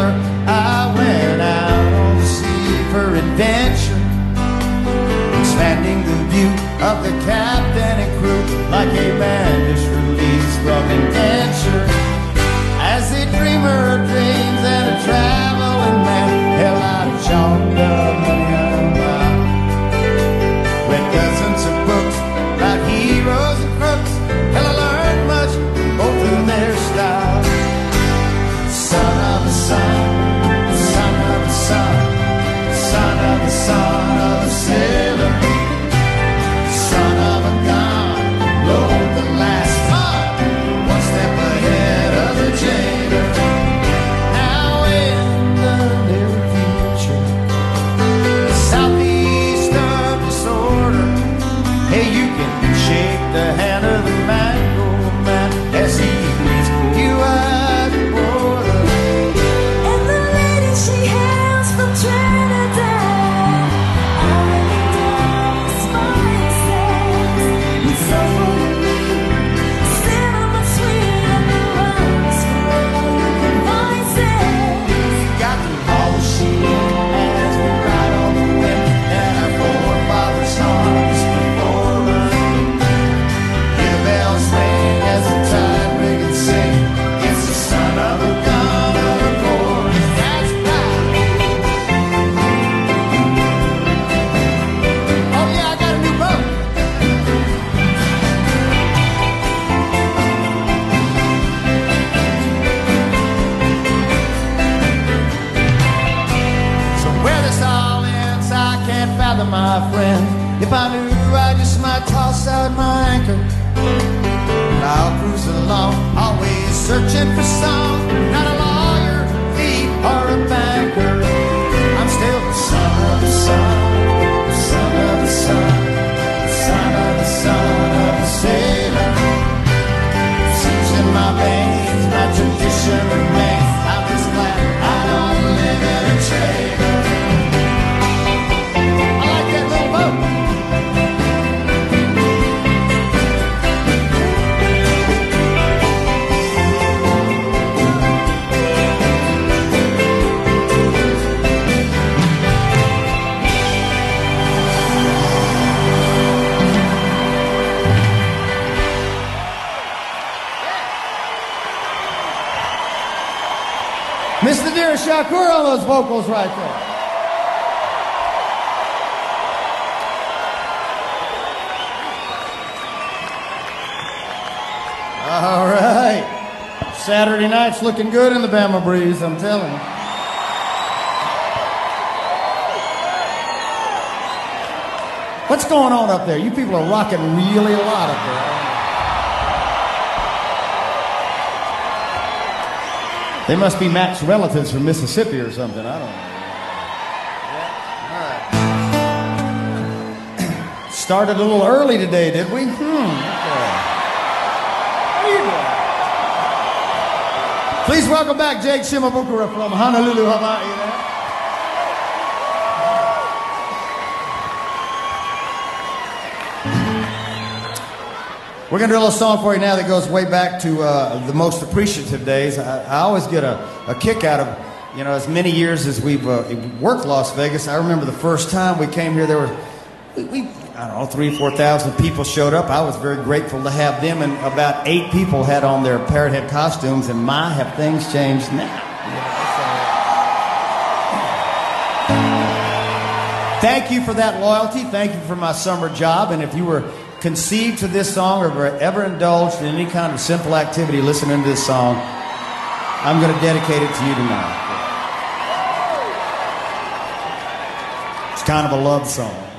I went out on the sea for adventure, expanding the view of the captain and crew like a man just released from indenture. As a dreamer of dreams and a traveling man, hell, I've chalked up many a mile. Read dozens of books about heroes and crooks. Hell, I learned much from both of their styles. Son of a son, son of a son, son of a son of a sailor, son of a gun, load the last ton, one step ahead of the jailer. Now in the near future, southeast of disorder, hey, you can shake the hand of the mango man as he meets you at the border. And the lady she hails from Trinidad, already done smiling says, it's so full of me, cinnamon sweet and the rose for all you can find says. Got the all she as we ride on the wind, and our forefathers saw us before us. Hear the bells ring as the tide ring and sing. It's the son of a gun of a chorus. That's right. Oh yeah, I got a new boat. So where this all ends, I can't fathom, my friend. If I knew, I just might toss out my anchor. And I'll cruise along, always searching for some, not a lawyer, thief, or a banker. I'm still the son of the son, the son of the son, the son of the son of a sailor. Seeps in my veins, my tradition remains. I'm just glad I don't live in a trailer. I like that little boat. Mr. Dear Shakur on those vocals right there. All right. Saturday night's looking good in the Bama breeze, I'm telling you. What's going on up there? You people are rocking really a lot up there. They must be Matt's relatives from Mississippi or something. I don't know. All right. Started a little early today, did we? Okay. How you doing? Please welcome back Jake Shimabukuro from Honolulu, Hawaii. We're going to do a little song for you now that goes way back to the most appreciative days. I always get a kick out of, you know, as many years as we've worked Las Vegas. I remember the first time we came here, there were, I don't know, 3,000 or 4,000 people showed up. I was very grateful to have them, and about 8 people had on their parrot head costumes, and my, have things changed now. Thank you for that loyalty. Thank you for my summer job, and if you were conceived to this song or ever indulged in any kind of simple activity listening to this song, I'm going to dedicate it to you tonight. It's kind of a love song.